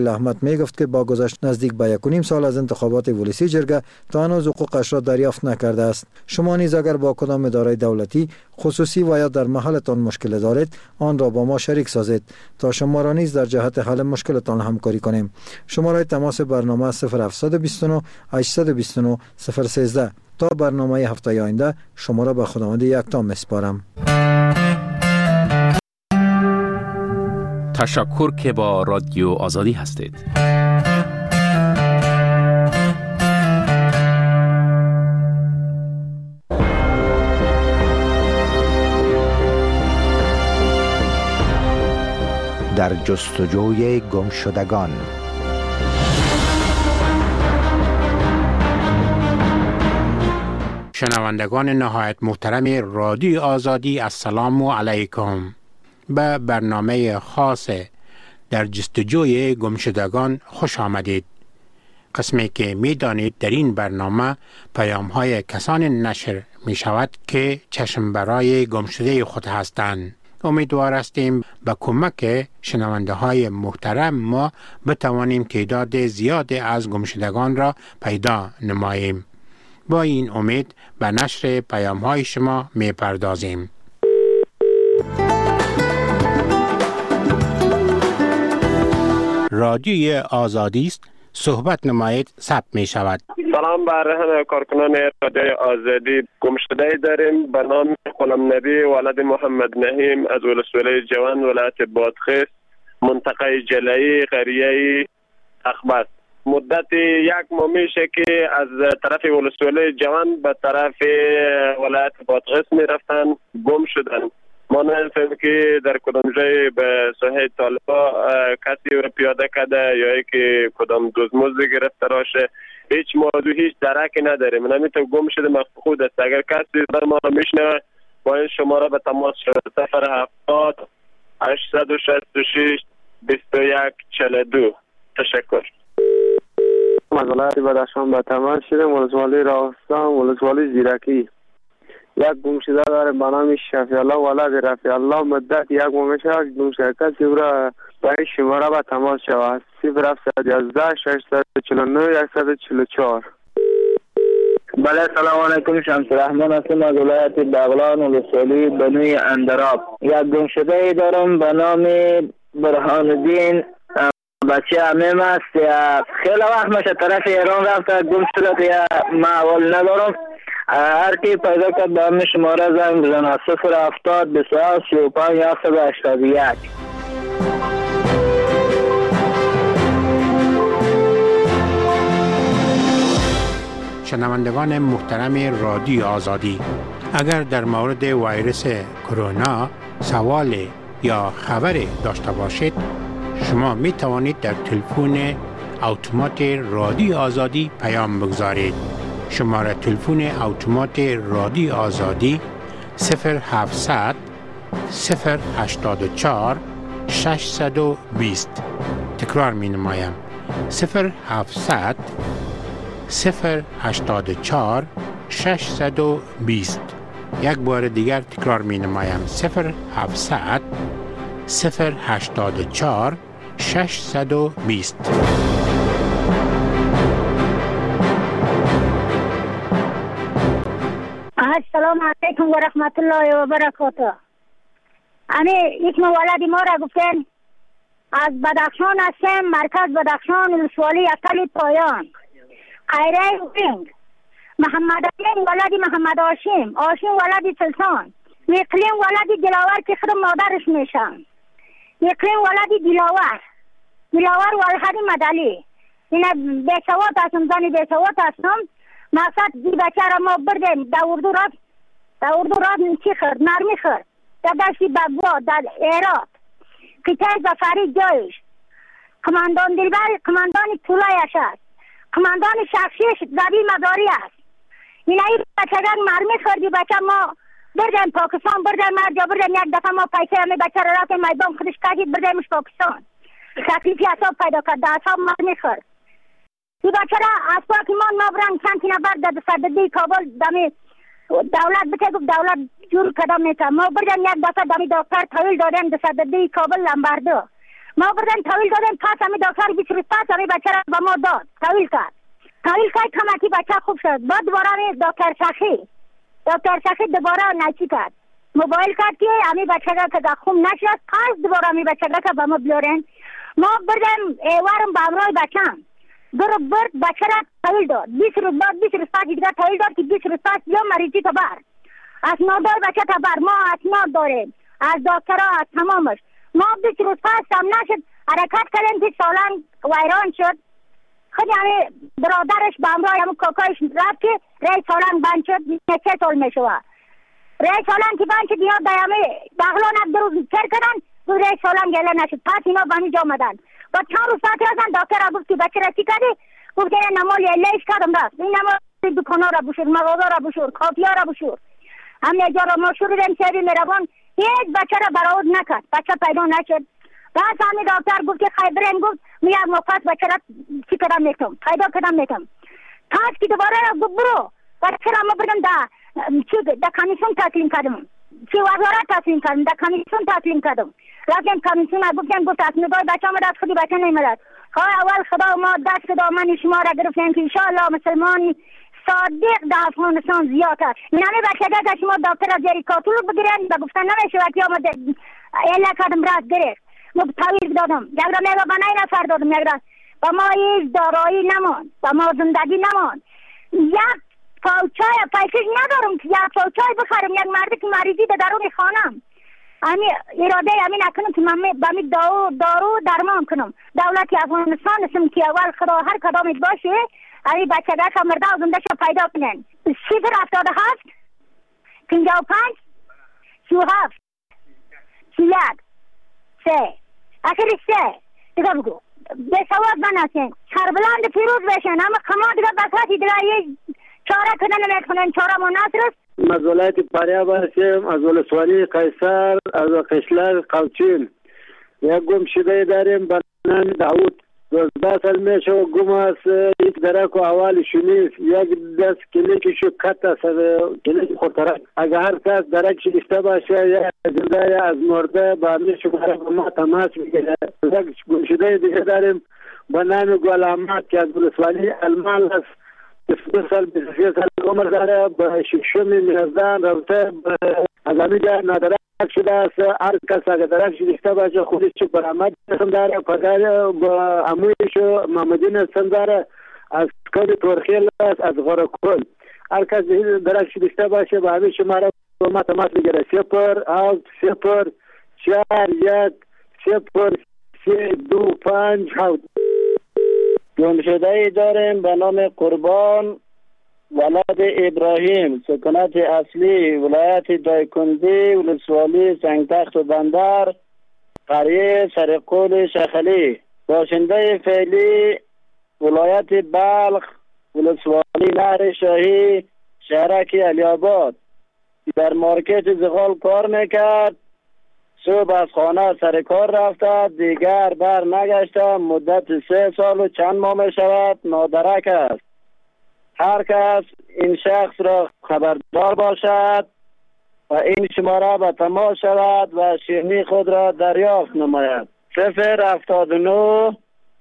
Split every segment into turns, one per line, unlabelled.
احمد می گفت که با گذشت نزدیک به 1.5 سال از انتخابات ولسی جرگه تا هنوز حقوقش را دریافت نکرده است. شما نیز اگر با کدام اداره دولتی خصوصی و یا در محلتان مشکل دارید آن را با ما شریک سازید تا شما را نیز در جهت حل مشکلتان همکاری کنیم. شماره تماس برنامه 0729 829 013. تا برنامه هفته آینده شما را به خداوند یکتا میسپارم.
تشکر که با رادیو آزادی هستید.
در جستجوی گمشدگان.
شنوندگان نهایت محترم رادیو آزادی، السلام علیکم. به برنامه خاص در جستجوی گمشدگان خوش آمدید. قسمی که می دانید در این برنامه پیام های کسان نشر می شود که چشم برای گمشده خود هستند. امیدوار هستیم به کمک شنونده های محترم ما بتوانیم تعداد زیاد از گمشدگان را پیدا نماییم. با این امید به نشر پیام های شما می پردازیم. رادیوی آزادی است، صحبت نمایید ثبت می شود.
سلام بر همه کارکنان رادیوی آزادی. گمشده داریم به نام غلام نبی ولد محمد نهیم از ولسوالی جوان ولایت بادغیس منطقه جلایی قریه اخبات. مدت 1 ماه میشه که از طرف ولسوالی جوان به طرف ولایت بادغیس می رفتن، گم شدن. ما نمی‌فهمیم که در کدام جای به ساحه طالبا کسی رو پیاده کرده یا که کدام دزدمزد گرفته راشه. هیچ موضوع، هیچ درکی نداریم. نمیتونم گم شده مفقود است. اگر کسی در ما رو میشنوه با این شماره به تماس شود 070 866 21 42. تشکر.
از ولایت بدخشان به تماس شدم، ولسوالی راستان، ولسوالی زیرکی. یک گمشده داره به نام شفیع الله ولد رفیع الله. مدت 1 ماه میشه گمشده. کسی او را به این شماره به تماس شود 0711 649 144.
بله سلام علیکم. شمس الرحمن هستم از ولایت بغلان ولسوالی بنوی اندراب. یک گمشده دارم به نام برهان الدین بچه عمیم است. خیلی وقت میشه طرف ایران رفته گم شده یا ما اول ندارم. هر کی پیدا کرد به همین شماره زنگ بزنه 070 27 35 181.
شنوندگان محترم رادیو آزادی، اگر در مورد ویروس کرونا سوال یا خبر داشته باشید شما می توانید در تلفن اتومات رادیو آزادی پیام بگذارید. شماره تلفن اتومات رادیو آزادی 0700 084 620. تکرار می نمایم 0700 084 620. یک بار دیگر تکرار می نمایم 0700 084 620.
السلام علیکم و رحمت الله و برکاته. یک ولد ما را گفتن از بدخشان هستم، مرکز بدخشان ولسوالی اقل پایان قیره وینگ. محمد امین ولد محمد هاشم، هاشم ولد سلطان، اقلیم ولد دلاور که خود مادرش میشن، اقلیم ولد دلاور ولد مدلی. این بیسوات هستم، زنی بیسوات هستم. مقصد دی بچه را ما بردیم در اردو راد چی خرد؟ نرمی خرد در دشتی بگوا در ایراد قطعه زفری جایش. کماندان دلبر کماندان طولایش است، کماندان شخصیش زبی مداری است. این بچه گر نرمی خردی بچه ما بردیم پاکستان، بردیم مرجا، بردیم یک دفعه ما پیسه همی بچه را رفتیم میدان خودش کشید بردیمش پاکستان. تکلیفی حساب پیدا کرد، حساب نرمی خرد. این بچه را از پاکیمان ما برن چند نفر در صددی کابل دمی دولت بچه گفت دولت جور کدام نیست. ما بردیم یک دفعه دمی دکتر طویل دادیم در صددی کابل لنبردو. ما بردن تحویل دادیم. پس همی دکتر 20 روز پس همی بچه را به ما داد، تحویل کرد کمکی بچه خوب شد. بعد دوباره همی دکتر سخی دوباره نچی کرد، موبایل کرد که همی بچه را که خوب نشد. پس دوباره همی بچه را که به ما بیارن. ما بردیم ایوارم به امرای بچم برد بچه را تحویل داد. 20 روز بعد 20 روز پس دیگر تحویل داد که 20 روز پس یا مریضی تبر اسناد دار بچه تبر. ما اسناد داریم از دکترها از تمامش. ما 20 روز پس هم نشد حرکت کردیم که سالن ویران شد. خیلی همه برادرش به امرای همون کاکایش رفت که رای سالن بند شد. 3 سال میشوه رای سالن که بند شد. اینا دایمه بغلان از 2 روز کر کردن و رای سالن گله نشد. پس اینا به همینجا آمدن. با چند روز بعد رفتن دکتر گفت که بچه را چی کردی؟ گفت این نمال لیش کردم رفت. این نمال دکانا را بشور، مغازه را بشور، کافیا را بشور. همه جا را ما شروع دیم سیبی میروان. هیچ بچه را برآورد نکرد، بچه پیدا نشد. بعد همین دکتر گفت که خیبرین گفت می یک مفت بچه را چی کردم میتم پیدا کردم میتم. پس که دوباره گفت برو بچه را ما بردم در کمیسیون تسلیم کردم، چی وزارت تسلیم کردم، در کمیسیون تسلیم کردم. رفتیم کمیسیون گفت اسنادای بچه آمد از خودی بچه نیمدد. اول خدا ما دست دامن شما را گرفتیم که انشاءالله مسلمان صادق در افغانستان زیاد است. این همه بچه که شما دکتر از زیر کاتول بگیرن و گفتن نمیشه وقتی آمد اله کردم رد گرفت. ما تحویل دادم یک را میگه به 9 نفر دادم، یک را با ما هیچ دارایی نمان، با ما زندگی نمان. یک پاوچای پیسش ندارم که یک پاوچای بخرم. یک مردی که مریضی در درون خانم امی اراده امی نکنم که من بامی دارو درمان کنم. دولت افغانستان اسم که اول خدا هر کدامت باشه امی بچه که مرده و زنده شو پیدا کنن. 077 55 37 31 3 اخیر 3 دیگه بگو به سواد بناسین سربلند پیروز بشن. اما کما دیگه بساتی دیگه یه چاره کنن نمیکنن. چاره مناصر است.
از ولایت فاریاب هستیم، از ولسوالی قیصر، از قشلر قوچین. یک گمشده داریم به نام داود. 12 سال میشه گم است. یک درک و احوالش نیست. یک دست کلیکشو کت است، کلیک خطرک. اگر هر کس درکش داشته باشه یا زنده یا از مرده با همین شماره با ما تماس میگیره. یک گمشده دیگه داریم به نام گل احمد که از ولسوالی المال است. 22 سال 23 سال عمر داره. به ششم میزدن رفته از همینجا نادرک شده است. هر کس اگر درک داشته باشه خودش برآمد هم داره. پدر با عمویش محمدین هستن داره از کد تورخیل است، از غرقل. هر کس درک داشته باشه با همین شماره با ما تماس میگیره. 0 0 4 1 0 3 2 5 7. گمشده‌ای داریم به نام قربان ولد ابراهیم، سکونت اصلی ولایت دایکندی، ولسوالی سنگتخت و بندر، قریه سرقول شخلی. باشنده فعلی ولایت بلخ، ولسوالی نهر شاهی، شهرک علی‌آباد. در مارکت زغال کار میکرد. صبح از خانه سر کار رفته، دیگر بر نگشته. مدت 3 سال و چند ماه می شود نادرک است. هر کس این شخص را خبردار باشد و این شماره به تماس شود و شیرینی خود را دریافت نماید. 079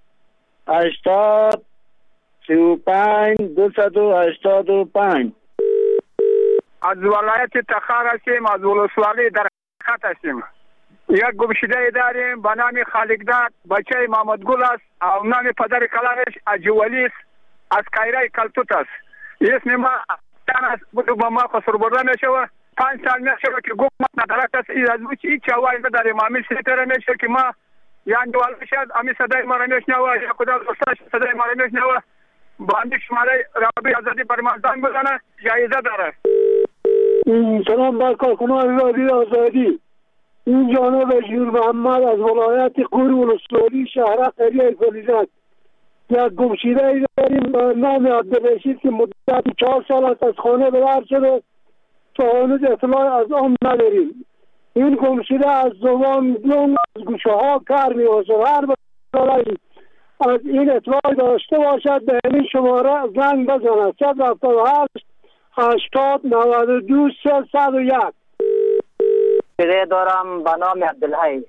80 35 285.
از ولایت تخار هستیم، از ولسوالی در خط هستیم. یک گمشده داریم به نام خالقداد، بچه محمد گل است و نام پدر کلانش اجولی است، از کایره کلتوت است. اسم ما تن است، بودو با ما خسر برده میشوه. 5 سال میشوه که گمت ندارد است. از بچه هیچ چاوایی نداریم. امی سیتره میشه که ما یعنی دوال بشد امی صدای ما را میشنوه یا خدا دوستاش صدای ما را میشنوه. با امی شماره رابی آزادی برمازدان بزنه جایزه داره.
سلام بر کارکنان رادیوی آزادی. این جانب جور محمد از ولایت قور ولسوالی شهر قریه فلیزت. یک گمشده ای داریم نام عبدالرشید که مدت 4 سال است از خانه بدر شده تا هنوز اطلاع از آن نداریم. این گمشده از زبان دون از گوشه ها کار می‌باشد. هر بسیاری از این اطلاع داشته باشد به این شماره زنگ بزند. 078 80 92 301.
چیزی دارم به نام عبدالحی،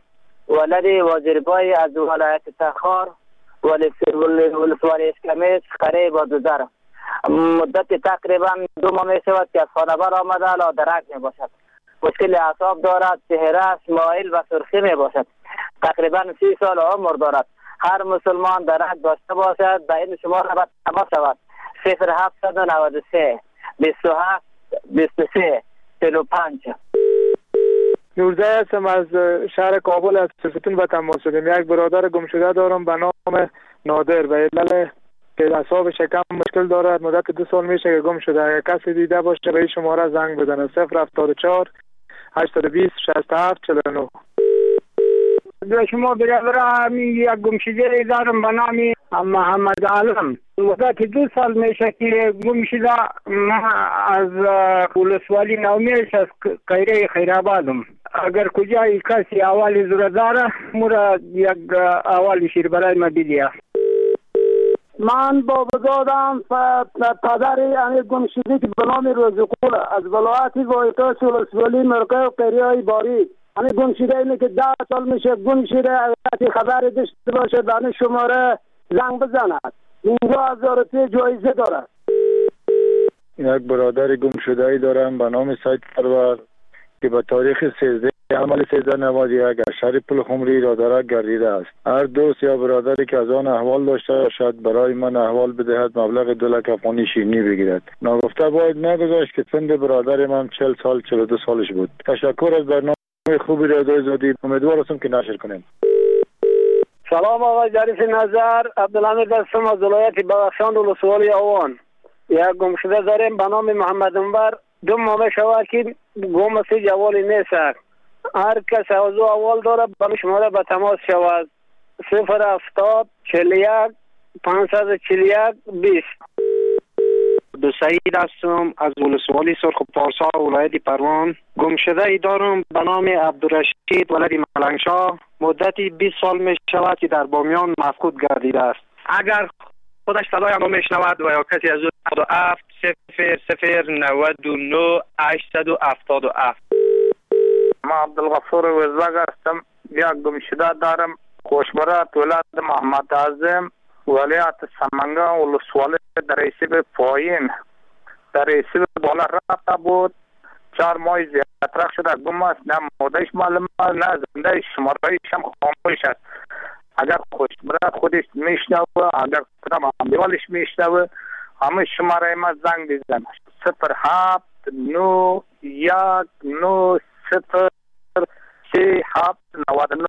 ولد وزیربای از ولایت تخار ولسوالی اسکمیس قریه بادودر. مدت تقریبا 2 ماه می شود که از خانه بر آمده الا درک می باشد. مشکل اعصاب دارد، چهره است مایل و سرخی می باشد. تقریبا 30 سال عمر دارد. هر مسلمان درک داشته باشد به این شمار نباید تماس شود. 0793 27 23 45.
19 هستم از شهر کابل از ستون به تماس شدیم. یک برادر گم شده دارم به نام نادر به علل که اعصاب شکم مشکل دارد. مدت 2 سال میشه که گم شده. اگر کسی دیده باشه به این شماره زنگ بزنه. 074 820 67 49.
به شما برادر یک گمشده دارم به نام محمد عالم. مدت 2 سال میشه که گم شده. من از ولسوالی نومیش از قیره خیرآبادم. اگر کجای کسی اوالی زور داره مرا یک اوالی شیر برای ما بیدیه.
من بابزادم پدر امی گمشده که به نام روزقول از ولایت وایتاش ولسوالی مرقه و قریه باری. امی گمشده اینه که 10 سال میشه گمشده. اگر خبر داشته باشه به شماره زنگ بزند. 15000 روپیه جایزه دارد.
یک برادر گم شده ای دارم به نام سید پرور که به تاریخ 13 عمل 1391 شهر پل خمری را درک گردیده است. هر دوست یا برادری که از آن احوال داشته باشد برای من احوال بدهد مبلغ 2 لک افغانی شیرینی بگیرد. ناگفته باید نگذاشت که سن برادر من 40 سال 42 سالش بود. تشکر از برنامه خوبی رادیو آزادی. امیدوار هستم که نشر کنیم.
سلام آقای ظریف نظر، عبدالحمید هستم از ولایت بدخشان ولسوالی آوان. یک گمشده داریم به نام محمد انور. 2 ماه شود که گم است، جوالی نیست. هر کس از او اول داره به شماره به تماس شود. 070 41 541 20.
سعید هستم از ولسوالی سرخ پارسا ولایت پروان. گمشده ای دارم به نام عبدالرشید ولد ملنگشاه. مدتی 20 سال می شود که در بامیان مفقود گردیده است. اگر خودش صدای ما میشنود و یا کسی از او 7 00 99 877.
ما عبدالغفور وزلگ هستم. یک گمشده دارم خوشبرات ولایت محمد اعظم ولایت سمنگان ولسوالی در ریسیب پایین در ریسیب بالا رفته بود. 4 ماه زیادتر شده گم است. نه مودش معلوم است نه زنده شمارهایش هم خاموش است. اگر خوشبرات خودش میشنوه اگر کدام امیوالش میشنوه همه شماره ما زنگ بزن. 07 9 1 9 0 3 7 99.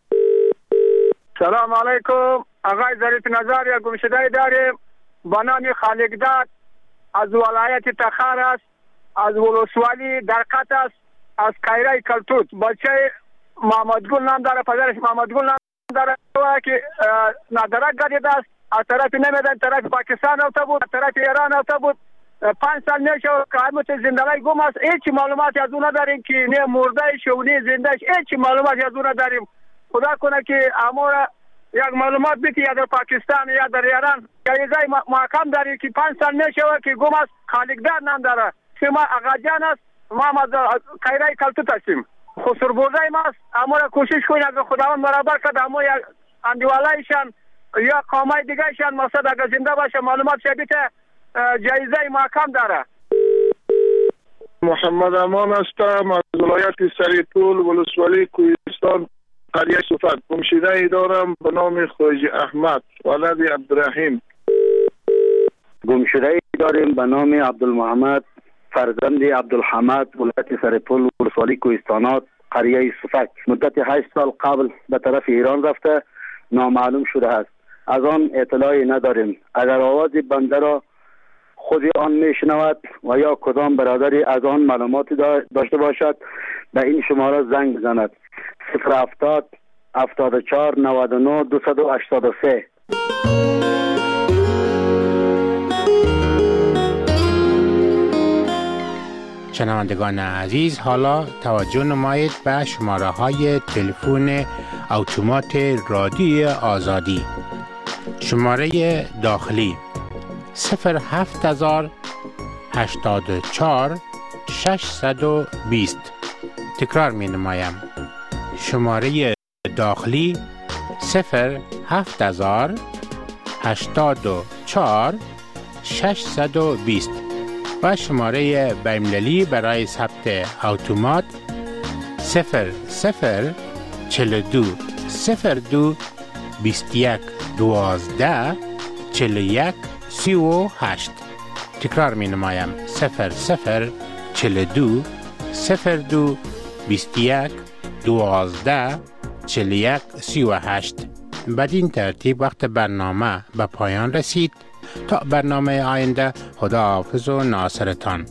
سلام علیکم آقای ظریف نظر. یک گمشده داریم به نام خالقداد از ولایت تخار است. از ولسوالی درقت است. از قیره کلتوت. بچه محمد گل نام داره. پدرش محمد گل نام داره که نادرک گردیده است. از طرف نمیدن طرف پاکستان رفته بود. از طرف ایران رفته بود. 5 سال میشه که همت زندگی گم است. هیچ معلوماتی از اون نداریم که نه مرده شو نه زنده. هیچ معلوماتی از اون نداریم. خدا کنه که امور یک معلومات بیتی یا در پاکستان یا در ایران جایزه محکم داری که 5 سال میشه که گم است. خالقداد نام داره. شما آقا جان است. ما از قیره کلتوت هستیم. خسربرده ما است. امور کوشش کنید اگر خداوند برابر کرد امور یک اندیوالایشان یا قومای دیگه ایشان مقصد اگر زنده باشه معلومات شبیه جایزه محکم داره.
محمد امان هستم از ولایت سریطول ولسوالی کوهستان قریه صفت. گمشده ای دارم به نام خویج احمد ولد عبدالرحیم.
گمشده ای داریم به نام عبدالمحمد فرزند عبدالحمد ولایت سریطول ولسوالی کوهستانات قریه صفت. مدت 8 سال قبل به طرف ایران رفته نامعلوم شده است. از آن اطلاعی نداریم. اگر آواز بنده را خود آن میشنود و یا کدام برادری از آن معلوماتی داشته باشد به این شماره زنگ بزند. 070 74 99 283.
شنوندگان عزیز حالا توجه نمایید به شماره های تلفن اتومات رادیو آزادی. شماره داخلی 07000 84 620. تکرار می نمایم. شماره داخلی 07000 84 620 و شماره بین‌المللی برای ثبت اتومات 0042 02 21 12 41 38. تکرار می نمایم 0042 02 21 12 41 38. بدین ترتیب وقت برنامه به پایان رسید. تا برنامه آینده، خداحافظ و ناصرتان.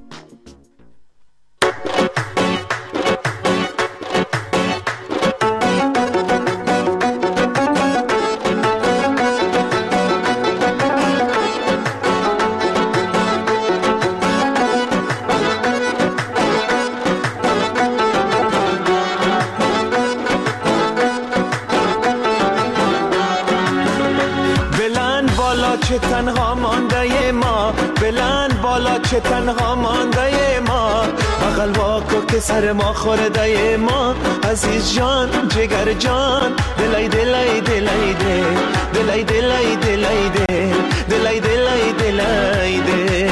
تنها مانده ما، بلند بالا چه تنها مانده ما، بغل واکو که سر ما خورده ما، عزیز جان جگر جان، دلای دلای دلای دل، دلای دلای دلای دل، دلای دلای دلای دل.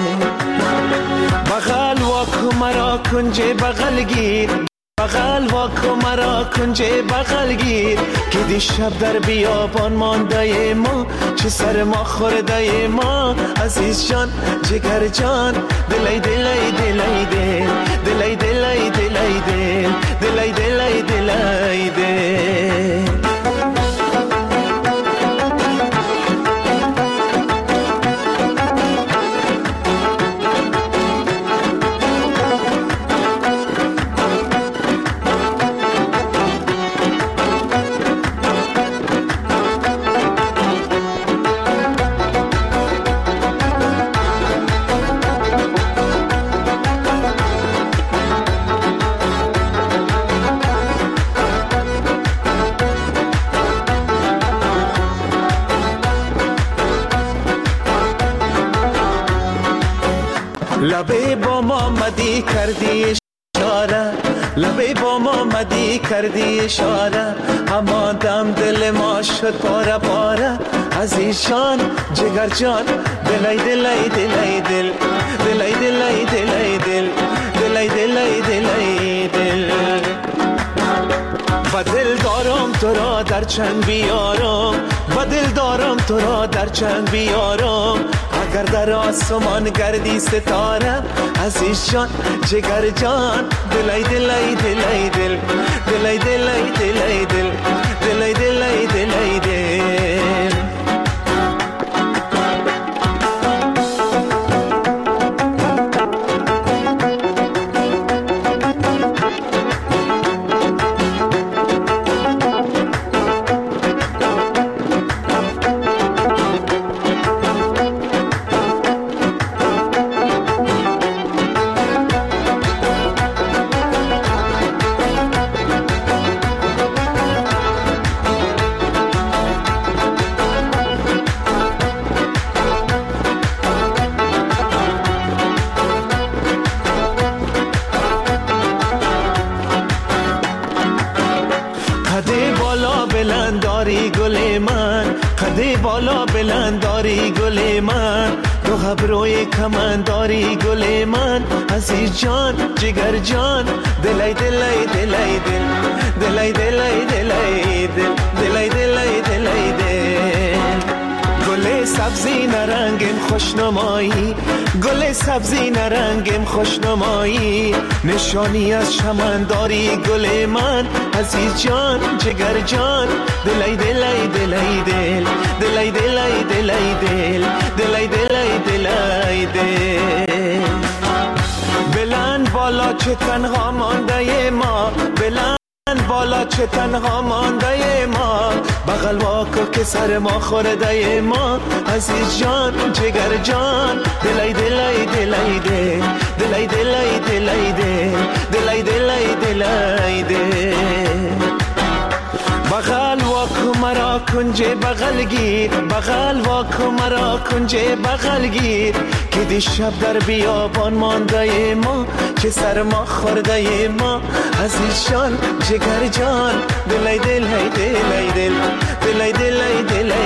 بغل واکو مرا کنج بغل گیر، بغل واکو مرا کنج بغل گیر، که دیشب در بیابان مانده ما، چه سر ما خورده ما، عزیز جان جگر جان، دلای دلای دلای دل، دلای دلای دلای دل، دلای دلای دلای دل. لبه با ما مدی کردی اشاره، لبه با ما مدی کردی اشاره، اما دم دل ما شد پاره پاره، عزیز جان جگر جان، دلای دلای دلای دل، دلای دلای دلای دل، دلای دلای دلای دل. و دل دارم تو را در چنگ بیارم، و دل دارم تو را در چنگ بیارم، اگر در آسمان گردی ستاره، عزیز جان جگر جان، دلای دلای دلای دل، دلای دلای دلای دل، دلای دلای دلای دل. بالا بلند داری گل من، دو ابروی کمند داری گل من، عزیز جان جگر جان، دلای دلای دلای دل، دلای دلای دلای دل، دلای دلای دلای دل. گل سبزی نرنگم خوشنمایی، گل سبزی نرنگم خوشنمایی، نشانی از چمن داری گل من، عزیز جان جگر جان، دلای دلای دلای دل، دلای دلای دلای دل، دلای دلای دلای دل. بلند بالا چه تنها مانده ما، بلند بالا چه تنها مانده ما، بغل واکو که سر ما خورده ما، عزیز جان جگر جان، دلای دلای دلای دل، دلای دلای دلای دل، دلای دلای دلای دل. بغل واکو مرا کنج بغل گیر، بغل واکن مرا کنج بغل گیر، که دیشب در بیابان مانده ما، که سر ما خورده ما، عزیز جان جگر جان، دلای دلای دلای دل، دلای دلای دلای